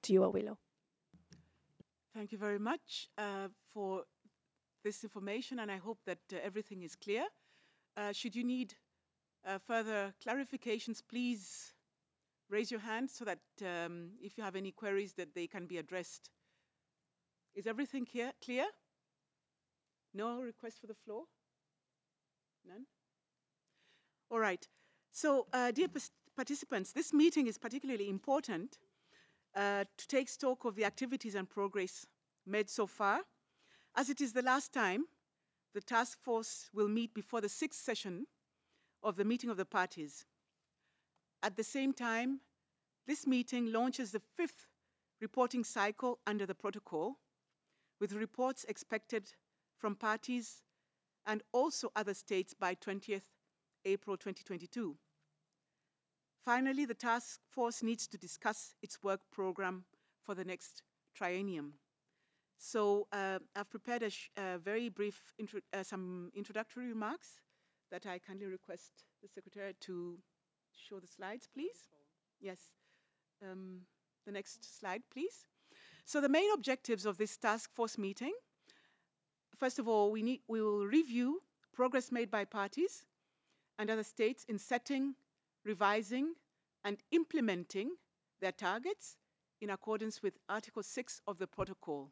to you, Awilo. Thank you very much for this information, and I hope that everything is clear. Should you need further clarifications, please raise your hand so that if you have any queries that they can be addressed. Is everything clear? No request for the floor? None? All right. So, dear participants, this meeting is particularly important to take stock of the activities and progress made so far, as it is the last time the task force will meet before the sixth session of the meeting of the parties. At the same time, this meeting launches the fifth reporting cycle under the protocol, with reports expected from parties and also other states by 20th April 2022. Finally, the task force needs to discuss its work program for the next triennium. So I've prepared a very brief some introductory remarks that I kindly request the Secretary to show the slides, please. Yes. The next slide, please. So the main objectives of this task force meeting, first of all, we will review progress made by parties and other states in setting, revising, and implementing their targets in accordance with Article 6 of the protocol.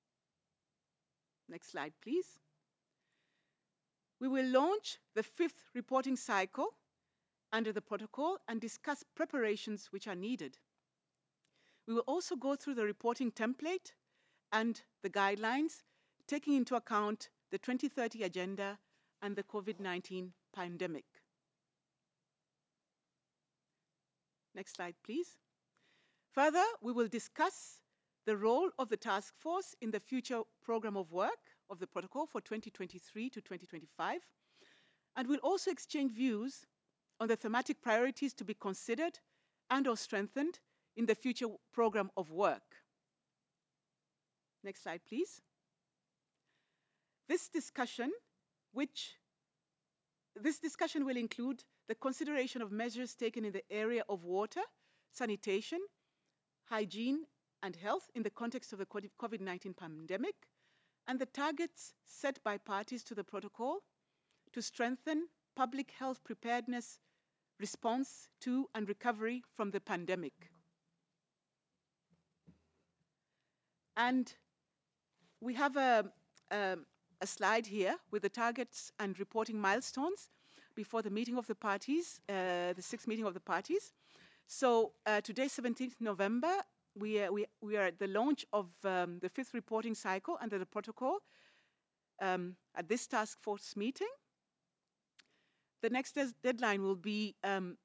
Next slide, please. We will launch the fifth reporting cycle under the protocol and discuss preparations which are needed. We will also go through the reporting template and the guidelines, taking into account the 2030 agenda and the COVID-19 pandemic. Next slide, please. Further, we will discuss the role of the task force in the future program of work of the protocol for 2023 to 2025, and we'll also exchange views on the thematic priorities to be considered and/or strengthened in the future program of work. Next slide, please. This discussion will include the consideration of measures taken in the area of water, sanitation, hygiene, and health in the context of the COVID-19 pandemic, and the targets set by parties to the protocol to strengthen public health preparedness, response to, and recovery from the pandemic. And we have a slide here with the targets and reporting milestones before the meeting of the parties, the sixth meeting of the parties. So today, 17th November, we are at the launch of the fifth reporting cycle under the protocol at this task force meeting. The next deadline will be,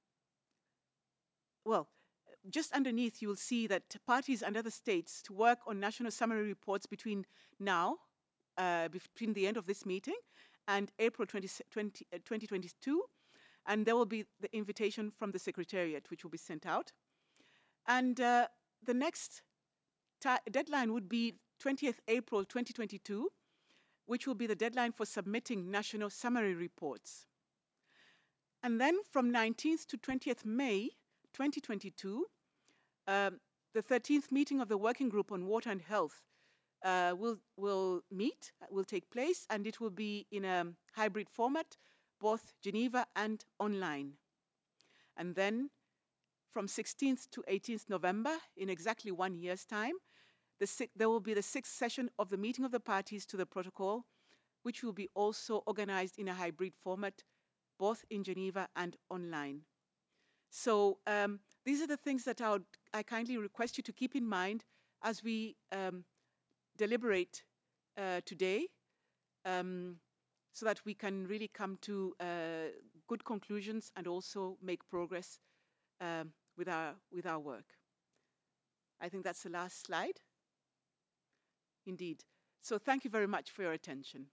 just underneath you will see that parties and other states to work on national summary reports between now, between the end of this meeting and April 2022, and there will be the invitation from the Secretariat, which will be sent out. And the next deadline would be 20th April 2022, which will be the deadline for submitting national summary reports. And then from 19th to 20th May 2022, the 13th meeting of the Working Group on Water and Health will take place, and it will be in a hybrid format, both Geneva and online. And then from 16th to 18th November, in exactly 1 year's time, there will be the sixth session of the meeting of the parties to the protocol, which will be also organized in a hybrid format, both in Geneva and online. So these are the things that I kindly request you to keep in mind as we deliberate today, so that we can really come to good conclusions and also make progress with our work. I think that's the last slide. Indeed. So thank you very much for your attention.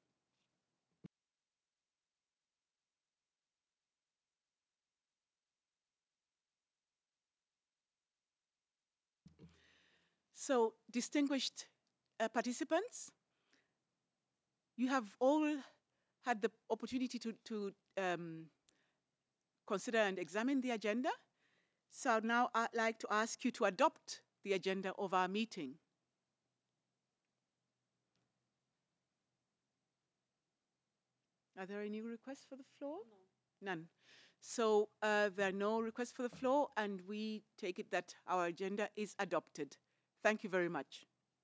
So distinguished participants, you have all had the opportunity to consider and examine the agenda. So now I'd like to ask you to adopt the agenda of our meeting? Are there any requests for the floor? No. None. So there are no requests for the floor, and we take it that our agenda is adopted. Thank you very much.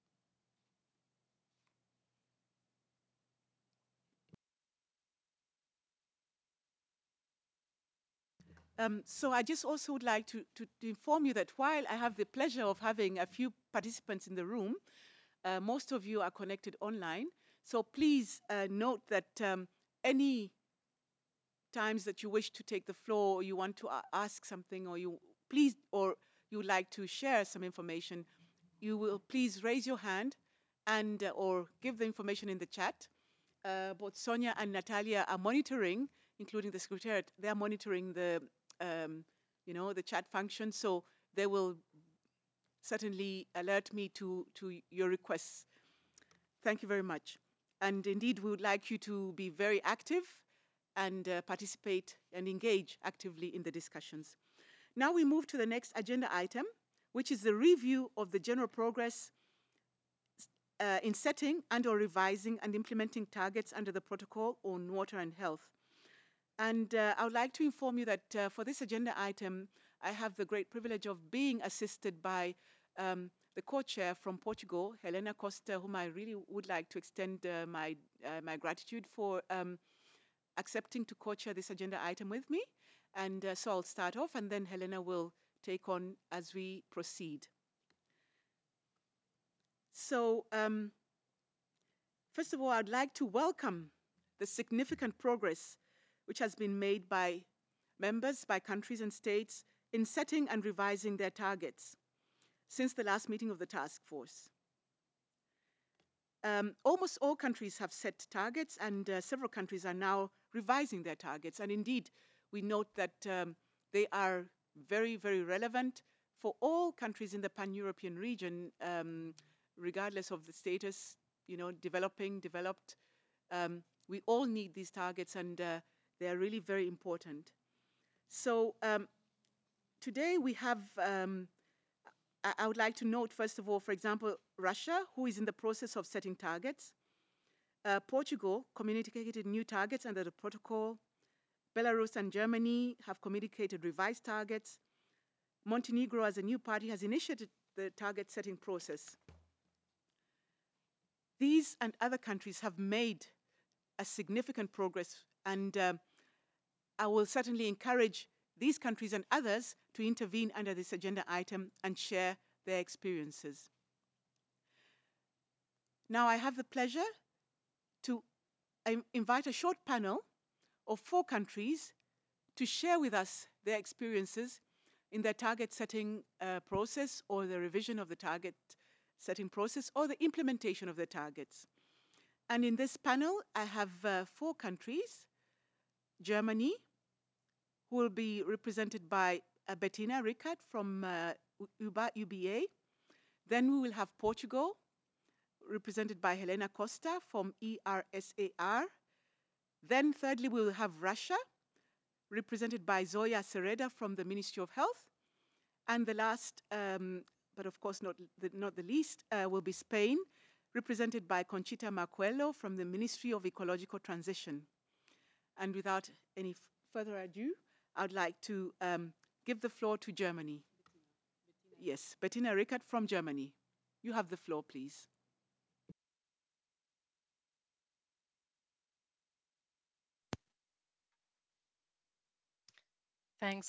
So I just also would like to inform you that while I have the pleasure of having a few participants in the room, most of you are connected online. So please note that any times that you wish to take the floor, or you want to ask something, or you would like to share some information, you will please raise your hand and or give the information in the chat. Both Sonia and Natalia are monitoring, including the secretariat. They are monitoring um, the chat function, so they will certainly alert me to your requests. Thank you very much. And indeed, we would like you to be very active and participate and engage actively in the discussions. Now we move to the next agenda item, which is the review of the general progress in setting and/or revising and implementing targets under the Protocol on Water and Health. And I would like to inform you that for this agenda item, I have the great privilege of being assisted by the co-chair from Portugal, Helena Costa, whom I really would like to extend my gratitude for accepting to co-chair this agenda item with me. And so I'll start off, and then Helena will take on as we proceed. So first of all, I'd like to welcome the significant progress which has been made by members, by countries and states in setting and revising their targets since the last meeting of the task force. Almost all countries have set targets, and several countries are now revising their targets. And indeed, we note that they are very, very relevant for all countries in the pan-European region, regardless of the status, developing, developed. We all need these targets, and they are really very important. So today we have, I would like to note, first of all, for example, Russia, who is in the process of setting targets. Portugal communicated new targets under the protocol. Belarus and Germany have communicated revised targets. Montenegro, as a new party, has initiated the target setting process. These and other countries have made a significant progress, and I will certainly encourage these countries and others to intervene under this agenda item and share their experiences. Now I have the pleasure to invite a short panel of 4 countries to share with us their experiences in their target setting process, or the revision of the target setting process, or the implementation of the targets. And in this panel, I have 4 countries: Germany, who will be represented by Bettina Rickert from UBA. Then we will have Portugal, represented by Helena Costa from ERSAR. Then thirdly, we will have Russia, represented by Zoya Sereda from the Ministry of Health. And the last, but of course not the least, will be Spain, represented by Conchita Marcuello from the Ministry of Ecological Transition. And without any further ado, I'd like to give the floor to Germany. Yes, Bettina Rickert from Germany. You have the floor, please. Thanks,